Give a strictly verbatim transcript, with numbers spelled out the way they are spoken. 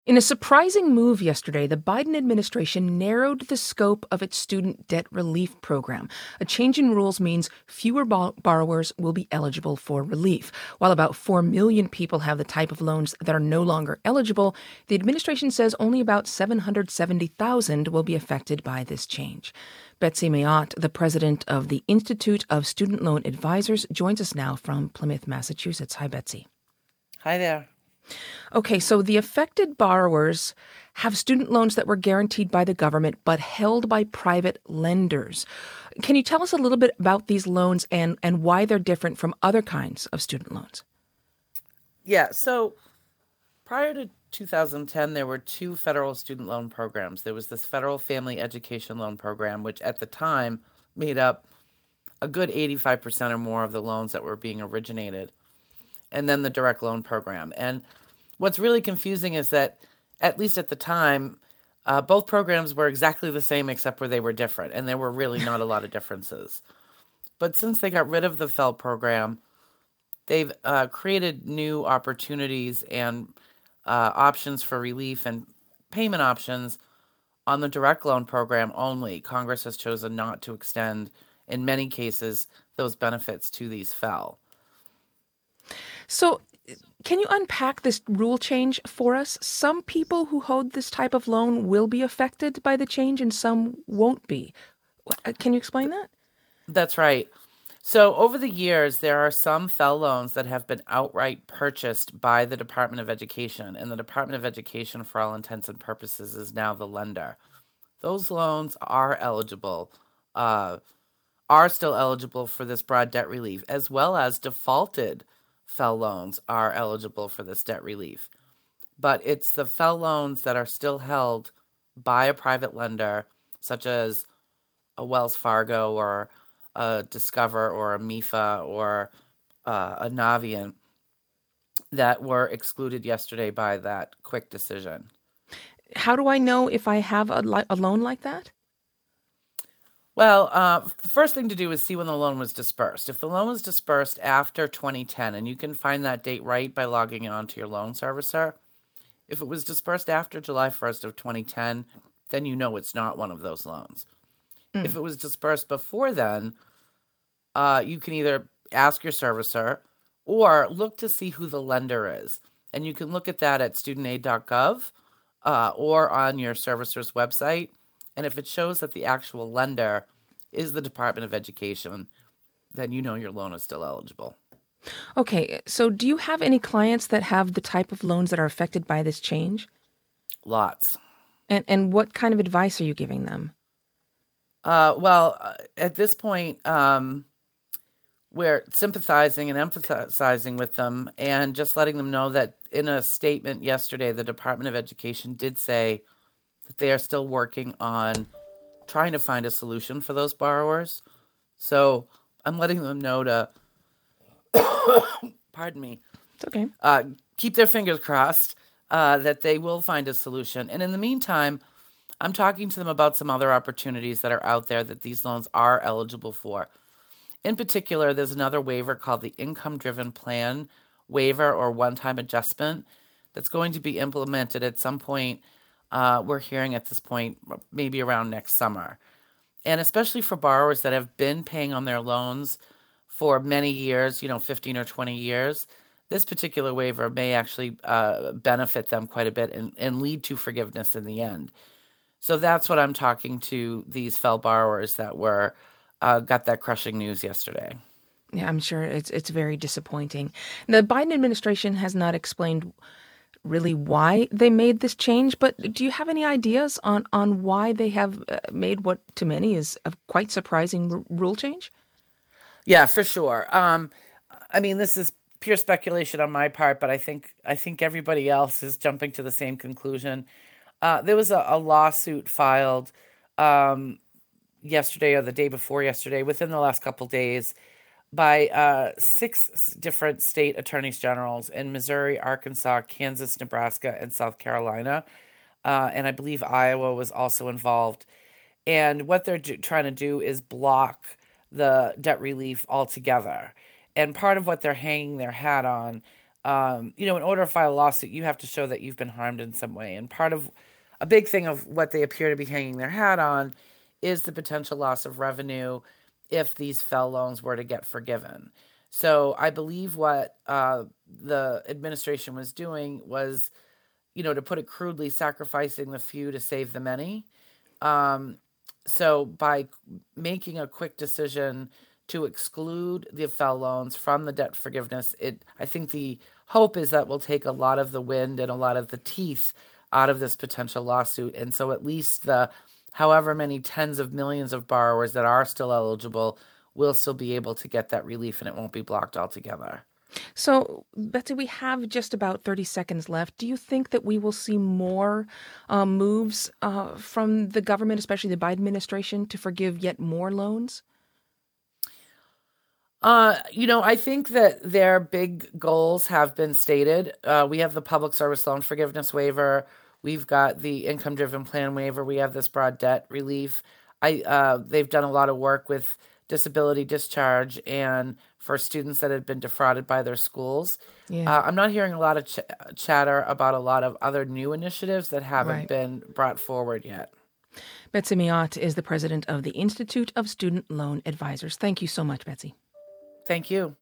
In a surprising move yesterday, the Biden administration narrowed the scope of its student debt relief program. A change in rules means fewer bo- borrowers will be eligible for relief. While about four million people have the type of loans that are no longer eligible, the administration says only about seven hundred seventy thousand will be affected by this change. Betsy Mayotte, the president of the Institute of Student Loan Advisors, joins us now from Plymouth, Massachusetts. Hi, Betsy. Hi there. Okay, so the affected borrowers have student loans that were guaranteed by the government but held by private lenders. Can you tell us a little bit about these loans and, and why they're different from other kinds of student loans? Yeah, so prior to two thousand ten, there were two federal student loan programs. There was this Federal Family Education Loan Program, which at the time made up a good eighty-five percent or more of the loans that were being originated, and then the Direct Loan Program. And what's really confusing is that, at least at the time, uh, both programs were exactly the same except where they were different, and there were really not a lot of differences. But since they got rid of the F E L program, they've uh, created new opportunities and uh, options for relief and payment options on the direct loan program only. Congress has chosen not to extend, in many cases, those benefits to these F E L. So, can you unpack this rule change for us? Some people who hold this type of loan will be affected by the change and some won't be. Uh, Can you explain that? That's right. So over the years, there are some F E L loans that have been outright purchased by the Department of Education, and the Department of Education, for all intents and purposes, is now the lender. Those loans are eligible, uh, are still eligible for this broad debt relief, as well as defaulted F E L loans are eligible for this debt relief. But it's the F E L loans that are still held by a private lender, such as a Wells Fargo or a Discover or a M I F A or uh, a Navient, that were excluded yesterday by that quick decision. How do I know if I have a, li- a loan like that? Well, uh, the first thing to do is see when the loan was dispersed. If the loan was dispersed after twenty ten, and you can find that date right by logging on to your loan servicer, if it was dispersed after July first of twenty ten, then you know it's not one of those loans. If Mm. it was dispersed before then, uh, you can either ask your servicer or look to see who the lender is. And you can look at that at student aid dot gov uh, or on your servicer's website. And if it shows that the actual lender is the Department of Education, then you know your loan is still eligible. Okay, so do you have any clients that have the type of loans that are affected by this change? Lots. And and what kind of advice are you giving them? Uh, well, uh, at this point, um, we're sympathizing and empathizing with them and just letting them know that in a statement yesterday, the Department of Education did say that they are still working on trying to find a solution for those borrowers. So I'm letting them know to, pardon me, It's okay. uh, keep their fingers crossed uh, that they will find a solution. And in the meantime, I'm talking to them about some other opportunities that are out there that these loans are eligible for. In particular, there's another waiver called the Income Driven Plan waiver or one time adjustment that's going to be implemented at some point. Uh, we're hearing at this point, maybe around next summer. And especially for borrowers that have been paying on their loans for many years, you know, fifteen or twenty years, this particular waiver may actually uh, benefit them quite a bit and, and lead to forgiveness in the end. So that's what I'm talking to these F E L borrowers that were uh, got that crushing news yesterday. Yeah, I'm sure it's it's very disappointing. The Biden administration has not explained really why they made this change, but do you have any ideas on on why they have uh, made what to many is a quite surprising r- rule change? Yeah, for sure. Um, I mean, this is pure speculation on my part, but I think I think everybody else is jumping to the same conclusion. Uh, there was a, a lawsuit filed um, yesterday or the day before yesterday, within the last couple days, by uh, six s- different state attorneys generals in Missouri, Arkansas, Kansas, Nebraska, and South Carolina. Uh, and I believe Iowa was also involved. And what they're do- trying to do is block the debt relief altogether. And part of what they're hanging their hat on Um, you know, in order to file a lawsuit, you have to show that you've been harmed in some way. And part of a big thing of what they appear to be hanging their hat on is the potential loss of revenue if these F E L loans were to get forgiven. So I believe what uh, the administration was doing was, you know, to put it crudely, sacrificing the few to save the many. Um, so by making a quick decision to exclude the F E L loans from the debt forgiveness, it I think the hope is that will take a lot of the wind and a lot of the teeth out of this potential lawsuit. And so at least the however many tens of millions of borrowers that are still eligible will still be able to get that relief and it won't be blocked altogether. So, Betsy, we have just about thirty seconds left. Do you think that we will see more um, moves uh, from the government, especially the Biden administration, to forgive yet more loans? Uh, you know, I think that their big goals have been stated. Uh, we have the public service loan forgiveness waiver. We've got the income driven plan waiver. We have this broad debt relief. I uh, they've done a lot of work with disability discharge and for students that had been defrauded by their schools. Yeah, Uh, I'm not hearing a lot of ch- chatter about a lot of other new initiatives that haven't right. been brought forward yet. Betsy Miot is the president of the Institute of Student Loan Advisors. Thank you so much, Betsy. Thank you.